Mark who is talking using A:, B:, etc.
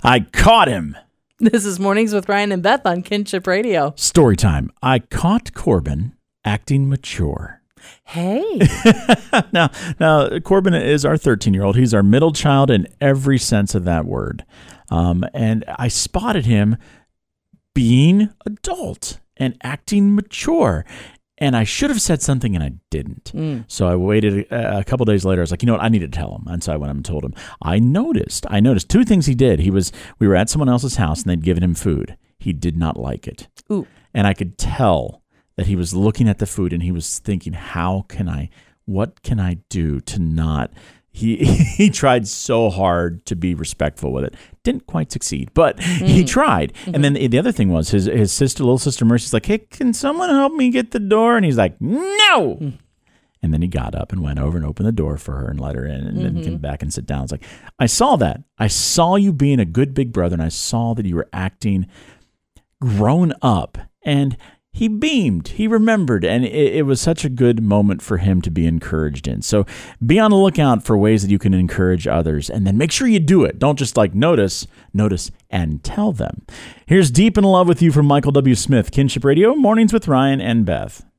A: I caught him.
B: This is Mornings with Ryan and Beth on Kinship Radio.
A: Story time. I caught Corbin acting mature.
B: Hey.
A: Now, Corbin is our 13-year-old. He's our middle child in every sense of that word. And I spotted him being adult and acting mature. And I should have said something, and I didn't. So I waited a couple days later. I was like, you know what? I need to tell him. And so I went up and told him. I noticed two things he did. We were at someone else's house, and they'd given him food. He did not like it.
B: Ooh.
A: And I could tell that he was looking at the food, and he was thinking, what can I do to not... He tried so hard to be respectful with it. Didn't quite succeed, but he tried. And then the other thing was his little sister Mercy's like, hey, can someone help me get the door? And he's like, no. And then he got up and went over and opened the door for her and let her in and then came back and sit down. It's like, I saw that. I saw you being a good big brother, and I saw that you were acting grown up. And he beamed, he remembered, and it was such a good moment for him to be encouraged in. So be on the lookout for ways that you can encourage others, and then make sure you do it. Don't just notice, and tell them. Here's Deep in Love with You from Michael W. Smith, Kinship Radio, Mornings with Ryan and Beth.